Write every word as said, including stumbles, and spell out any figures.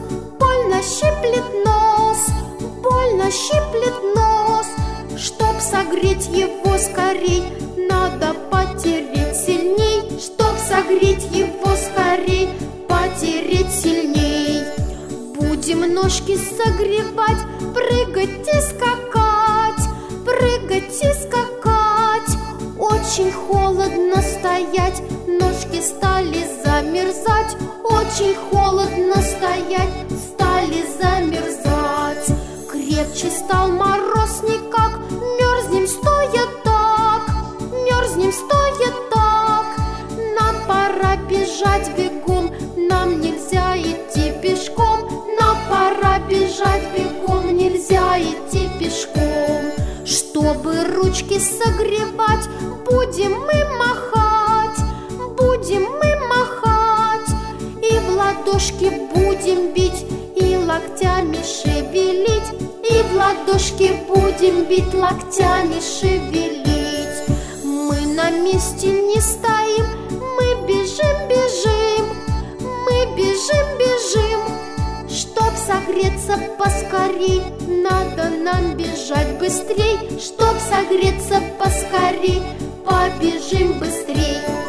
больно щиплет нос, больно щиплет нос. Чтоб согреть его скорей, надо потереть сильней. Чтоб согреть его скорей, потереть сильней. Будем ножки согревать, прыгать и скакать, прыгать и скакать. Очень холодно стоять, ножки стали замерзать. Очень холодно стоять, стали замерзать. Крепче стал мороз никак, мерзнем стоя так, мерзнем стоя так. Нам пора бежать бегом, нам нельзя идти пешком. Нам пора бежать бегом, нельзя идти пешком. Чтобы ручки согревать, будем мы махать, будем мы махать. И в ладошки будем бить, и локтями шевелить. И в ладошки будем бить, локтями шевелить. Мы на месте не стоим, мы бежим, бежим, мы бежим, бежим. Чтоб согреться поскорей, надо нам бежать быстрей. Чтоб согреться поскорей, побежим быстрей.